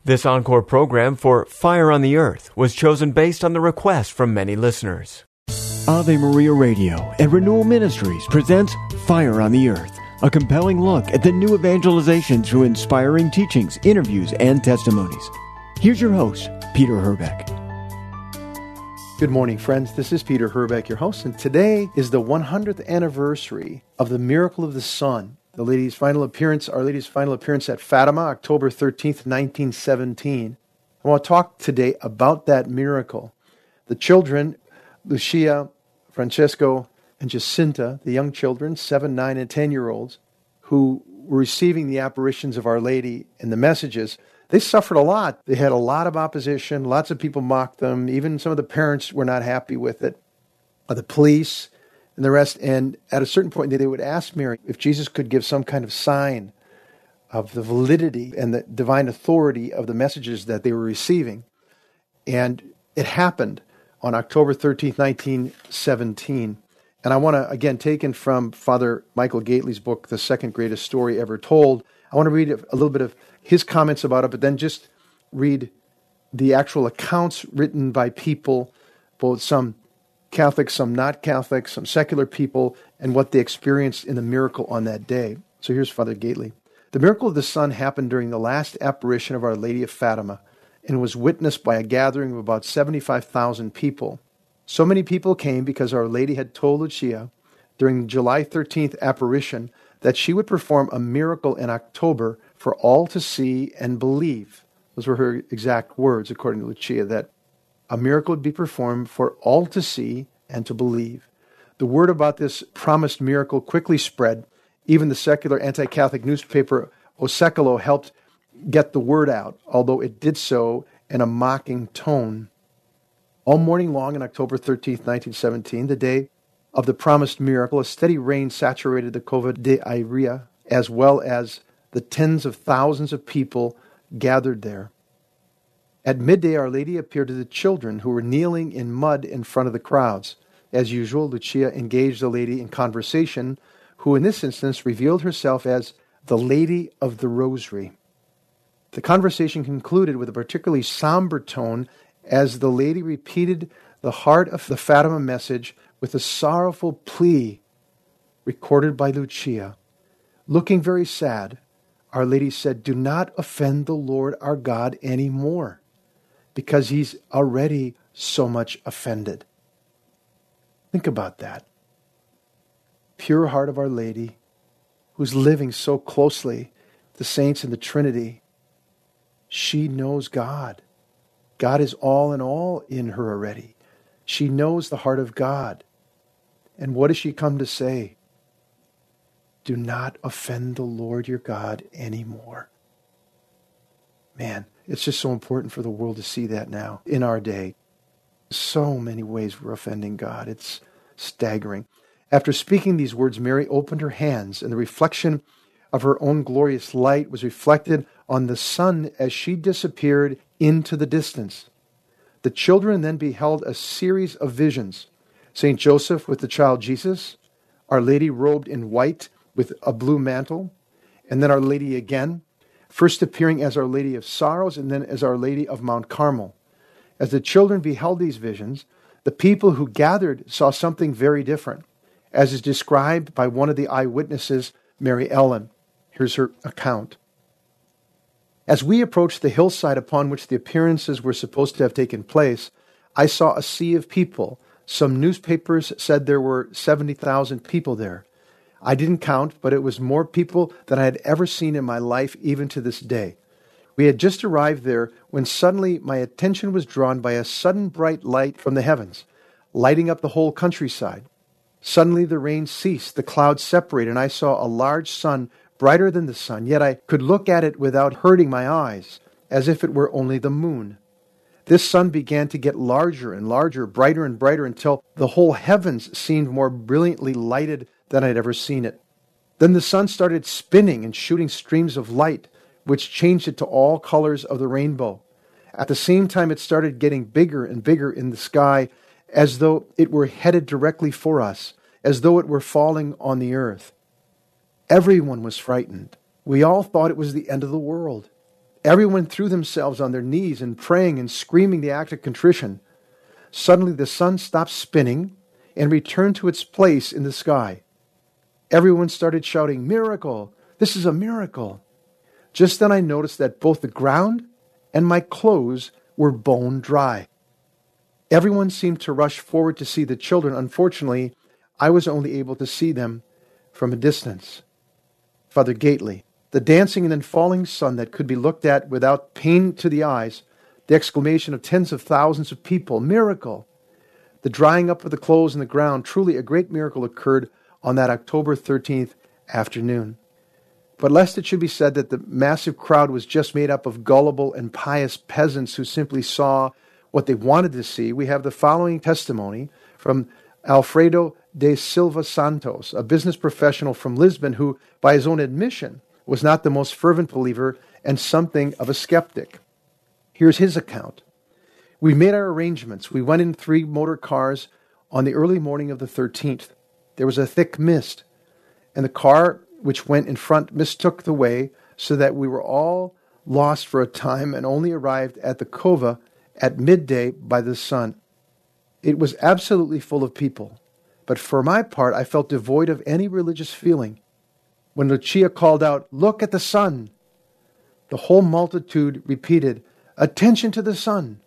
This encore program for Fire on the Earth was chosen based on the request from many listeners. Ave Maria Radio and Renewal Ministries presents Fire on the Earth, a compelling look at the new evangelization through inspiring teachings, interviews, and testimonies. Here's your host, Peter Herbeck. Good morning, friends. This is Peter Herbeck, your host, and today is the 100th anniversary of the Miracle of the Sun, Our Lady's final appearance at Fatima, October 13th, 1917. I want to talk today about that miracle. The children, Lucia, Francesco, and Jacinta, the young children, 7, 9, and 10-year-olds, who were receiving the apparitions of Our Lady and the messages, they suffered a lot. They had a lot of opposition. Lots of people mocked them. Even some of the parents were not happy with it. The police and the rest. And at a certain point, they would ask Mary if Jesus could give some kind of sign of the validity and the divine authority of the messages that they were receiving. And it happened on October 13th, 1917. And I want to, again, taken from Father Michael Gately's book, The Second Greatest Story Ever Told, I want to read a little bit of his comments about it, but then just read the actual accounts written by people, both some Catholics, some not Catholics, some secular people, and what they experienced in the miracle on that day. So here's Father Gately. The miracle of the sun happened during the last apparition of Our Lady of Fatima and was witnessed by a gathering of about 75,000 people. So many people came because Our Lady had told Lucia during the July 13th apparition that she would perform a miracle in October for all to see and believe. Those were her exact words, according to Lucia, that a miracle would be performed for all to see and to believe. The word about this promised miracle quickly spread. Even the secular anti-Catholic newspaper O Secolo helped get the word out, although it did so in a mocking tone. All morning long on October 13th, 1917, the day of the promised miracle, a steady rain saturated the Cova de Iria, as well as the tens of thousands of people gathered there. At midday, Our Lady appeared to the children who were kneeling in mud in front of the crowds. As usual, Lucia engaged the lady in conversation, who in this instance revealed herself as the Lady of the Rosary. The conversation concluded with a particularly somber tone as the lady repeated the heart of the Fatima message with a sorrowful plea recorded by Lucia. Looking very sad, Our Lady said, "Do not offend the Lord our God anymore, because he's already so much offended." Think about that. Pure heart of Our Lady, who's living so closely with the saints in the Trinity. She knows God. God is all in all in her already. She knows the heart of God. And what does she come to say? Do not offend the Lord your God anymore. Man, it's just so important for the world to see that now in our day. So many ways we're offending God. It's staggering. After speaking these words, Mary opened her hands, and the reflection of her own glorious light was reflected on the sun as she disappeared into the distance. The children then beheld a series of visions. St. Joseph with the child Jesus, Our Lady robed in white with a blue mantle, and then Our Lady again, first appearing as Our Lady of Sorrows and then as Our Lady of Mount Carmel. As the children beheld these visions, the people who gathered saw something very different, as is described by one of the eyewitnesses, Mary Ellen. Here's her account. As we approached the hillside upon which the appearances were supposed to have taken place, I saw a sea of people. Some newspapers said there were 70,000 people there. I didn't count, but it was more people than I had ever seen in my life, even to this day. We had just arrived there when suddenly my attention was drawn by a sudden bright light from the heavens, lighting up the whole countryside. Suddenly the rain ceased, the clouds separated, and I saw a large sun, brighter than the sun, yet I could look at it without hurting my eyes, as if it were only the moon. This sun began to get larger and larger, brighter and brighter, until the whole heavens seemed more brilliantly lighted than I'd ever seen it. Then the sun started spinning and shooting streams of light, which changed it to all colors of the rainbow. At the same time, it started getting bigger and bigger in the sky, as though it were headed directly for us, as though it were falling on the earth. Everyone was frightened. We all thought it was the end of the world. Everyone threw themselves on their knees and praying and screaming the act of contrition. Suddenly the sun stopped spinning and returned to its place in the sky. Everyone started shouting, "Miracle! This is a miracle!" Just then I noticed that both the ground and my clothes were bone dry. Everyone seemed to rush forward to see the children. Unfortunately, I was only able to see them from a distance. Father Gately, the dancing and then falling sun that could be looked at without pain to the eyes, the exclamation of tens of thousands of people, "Miracle!" The drying up of the clothes in the ground, truly a great miracle occurred on that October 13th afternoon. But lest it should be said that the massive crowd was just made up of gullible and pious peasants who simply saw what they wanted to see, we have the following testimony from Alfredo de Silva Santos, a business professional from Lisbon who, by his own admission, was not the most fervent believer and something of a skeptic. Here's his account. "We made our arrangements. We went in 3 motor cars on the early morning of the 13th. There was a thick mist, and the car which went in front mistook the way, so that we were all lost for a time and only arrived at the Cova at midday by the sun. It was absolutely full of people, but for my part I felt devoid of any religious feeling. When Lucia called out, 'Look at the sun!' the whole multitude repeated, 'Attention to the sun!'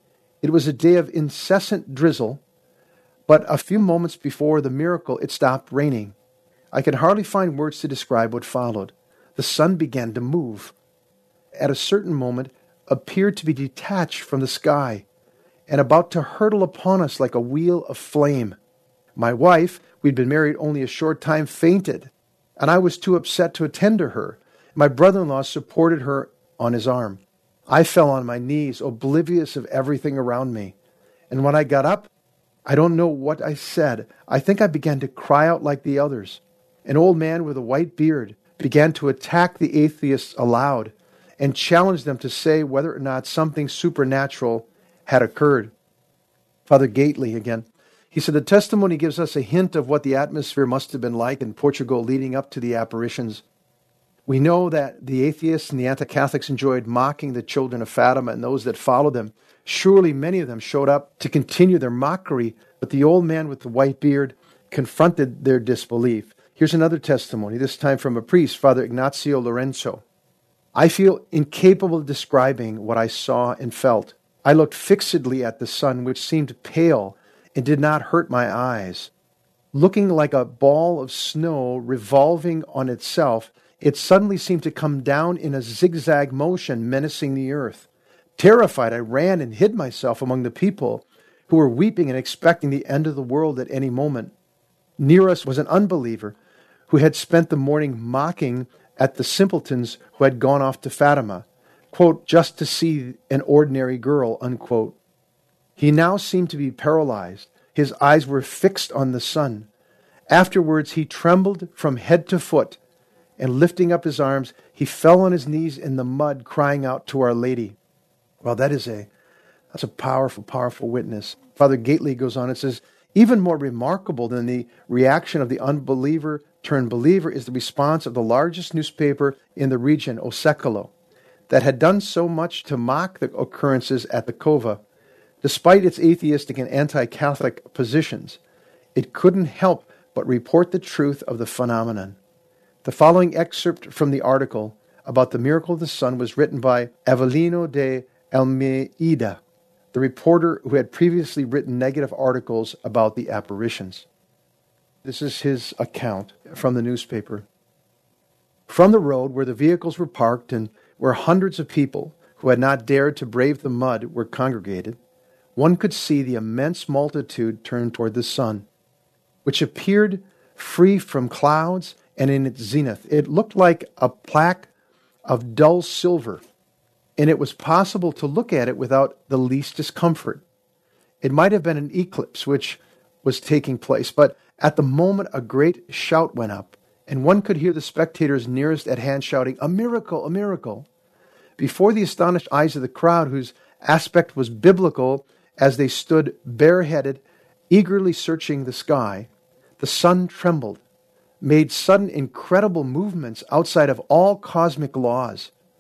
It was a day of incessant drizzle, but a few moments before the miracle it stopped raining. I can hardly find words to describe what followed. The sun began to move. At a certain moment, appeared to be detached from the sky and about to hurtle upon us like a wheel of flame. My wife, we'd been married only a short time, fainted, and I was too upset to attend to her. My brother-in-law supported her on his arm. I fell on my knees, oblivious of everything around me. And when I got up, I don't know what I said. I think I began to cry out like the others. An old man with a white beard began to attack the atheists aloud and challenged them to say whether or not something supernatural had occurred." Father Gately again. He said, "The testimony gives us a hint of what the atmosphere must have been like in Portugal leading up to the apparitions. We know that the atheists and the anti-Catholics enjoyed mocking the children of Fatima and those that followed them. Surely many of them showed up to continue their mockery, but the old man with the white beard confronted their disbelief." Here's another testimony, this time from a priest, Father Ignacio Lorenzo. "I feel incapable of describing what I saw and felt. I looked fixedly at the sun, which seemed pale and did not hurt my eyes. Looking like a ball of snow revolving on itself, it suddenly seemed to come down in a zigzag motion, menacing the earth. Terrified, I ran and hid myself among the people who were weeping and expecting the end of the world at any moment. Near us was an unbeliever who had spent the morning mocking at the simpletons who had gone off to Fatima, quote, just to see an ordinary girl, unquote. He now seemed to be paralyzed. His eyes were fixed on the sun. Afterwards, he trembled from head to foot, and lifting up his arms, he fell on his knees in the mud, crying out to Our Lady." Well, that's a powerful, powerful witness. Father Gately goes on and says, "Even more remarkable than the reaction of the unbeliever turned believer is the response of the largest newspaper in the region, O Século, that had done so much to mock the occurrences at the Cova. Despite its atheistic and anti-Catholic positions, it couldn't help but report the truth of the phenomenon." The following excerpt from the article about the miracle of the sun was written by Avelino de Almeida, the reporter who had previously written negative articles about the apparitions. This is his account from the newspaper. "From the road where the vehicles were parked and where hundreds of people who had not dared to brave the mud were congregated, one could see the immense multitude turn toward the sun, which appeared free from clouds and in its zenith. It looked like a plaque of dull silver, and it was possible to look at it without the least discomfort. It might have been an eclipse which was taking place, but at the moment a great shout went up, and one could hear the spectators nearest at hand shouting, 'A miracle, a miracle!' Before the astonished eyes of the crowd, whose aspect was biblical as they stood bareheaded, eagerly searching the sky, the sun trembled, made sudden incredible movements outside of all cosmic laws.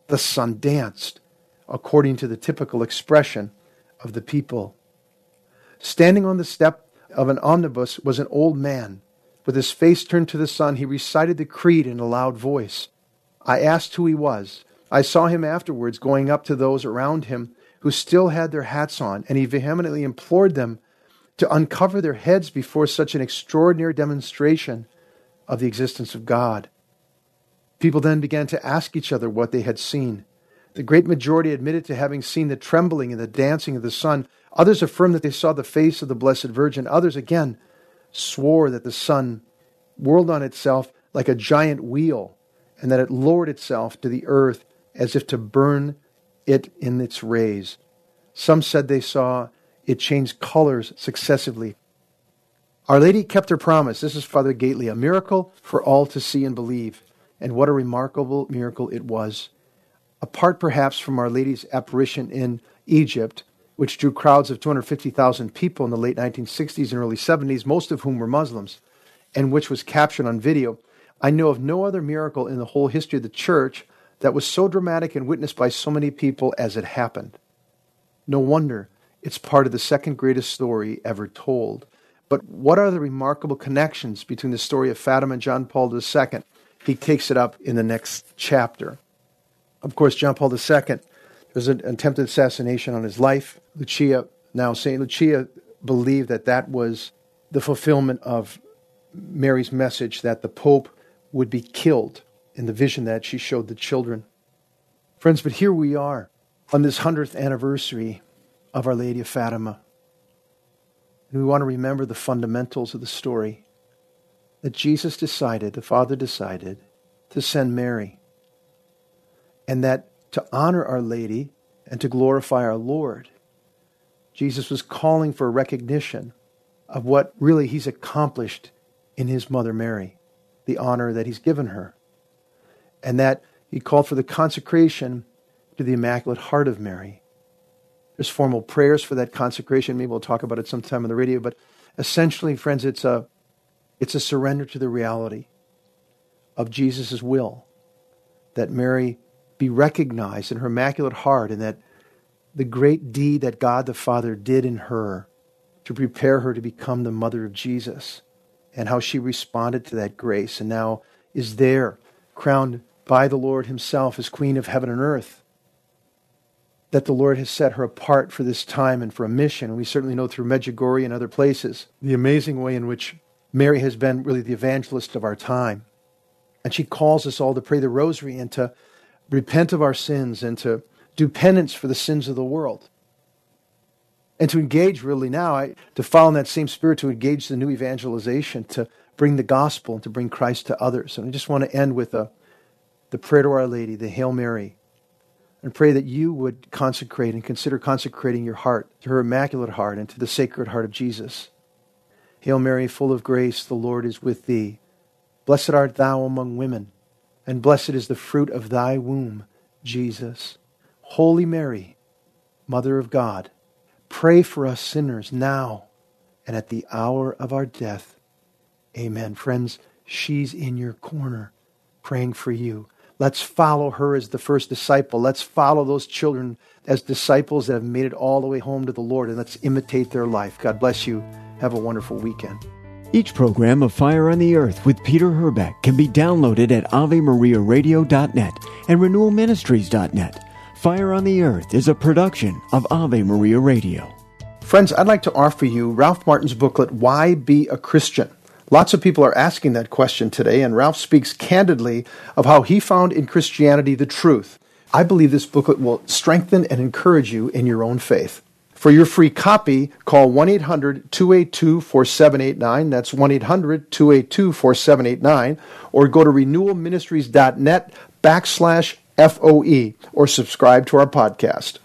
The sun danced, according to the typical expression of the people. Standing on the step of an omnibus was an old man. With his face turned to the sun, he recited the creed in a loud voice. I asked who he was. I saw him afterwards going up to those around him who still had their hats on, and he vehemently implored them to uncover their heads before such an extraordinary demonstration of the existence of God. People then began to ask each other what they had seen. The great majority admitted to having seen the trembling and the dancing of the sun. Others affirmed that they saw the face of the Blessed Virgin. Others again swore that the sun whirled on itself like a giant wheel and that it lowered itself to the earth as if to burn it in its rays. Some said they saw it change colors successively. Our Lady kept her promise. This is Father Gately, a miracle for all to see and believe. And what a remarkable miracle it was. Apart perhaps from Our Lady's apparition in Egypt, which drew crowds of 250,000 people in the late 1960s and early 70s, most of whom were Muslims, and which was captured on video, I know of no other miracle in the whole history of the Church that was so dramatic and witnessed by so many people as it happened. No wonder it's part of the second greatest story ever told. But what are the remarkable connections between the story of Fatima and John Paul II? He takes it up in the next chapter. Of course, John Paul II, there was an attempted assassination on his life. St. Lucia believed that that was the fulfillment of Mary's message that the Pope would be killed in the vision that she showed the children. Friends, but here we are on this 100th anniversary of Our Lady of Fatima. And we want to remember the fundamentals of the story. That Jesus decided, the Father decided, to send Mary. And that to honor Our Lady and to glorify our Lord, Jesus was calling for recognition of what really He's accomplished in His Mother Mary, the honor that He's given her. And that He called for the consecration to the Immaculate Heart of Mary. There's formal prayers for that consecration. Maybe we'll talk about it sometime on the radio. But essentially, friends, it's a surrender to the reality of Jesus' will, that Mary be recognized in her Immaculate Heart, and that the great deed that God the Father did in her to prepare her to become the mother of Jesus, and how she responded to that grace and now is there, crowned by the Lord Himself as Queen of heaven and earth, that the Lord has set her apart for this time and for a mission. And we certainly know through Medjugorje and other places the amazing way in which Mary has been really the evangelist of our time. And she calls us all to pray the rosary and to repent of our sins and to do penance for the sins of the world. And to engage really now, to follow in that same spirit, to engage the new evangelization, to bring the gospel and to bring Christ to others. And I just want to end with the prayer to Our Lady, the Hail Mary, and pray that you would consecrate and consider consecrating your heart to her Immaculate Heart and to the Sacred Heart of Jesus. Hail Mary, full of grace, the Lord is with thee. Blessed art thou among women, and blessed is the fruit of thy womb, Jesus. Holy Mary, Mother of God, pray for us sinners now and at the hour of our death. Amen. Friends, she's in your corner praying for you. Let's follow her as the first disciple. Let's follow those children as disciples that have made it all the way home to the Lord, and let's imitate their life. God bless you. Have a wonderful weekend. Each program of Fire on the Earth with Peter Herbeck can be downloaded at AveMariaRadio.net and RenewalMinistries.net. Fire on the Earth is a production of Ave Maria Radio. Friends, I'd like to offer you Ralph Martin's booklet, Why Be a Christian? Lots of people are asking that question today, and Ralph speaks candidly of how he found in Christianity the truth. I believe this booklet will strengthen and encourage you in your own faith. For your free copy, call 1-800-282-4789. That's 1-800-282-4789. Or go to renewalministries.net/FOE or subscribe to our podcast.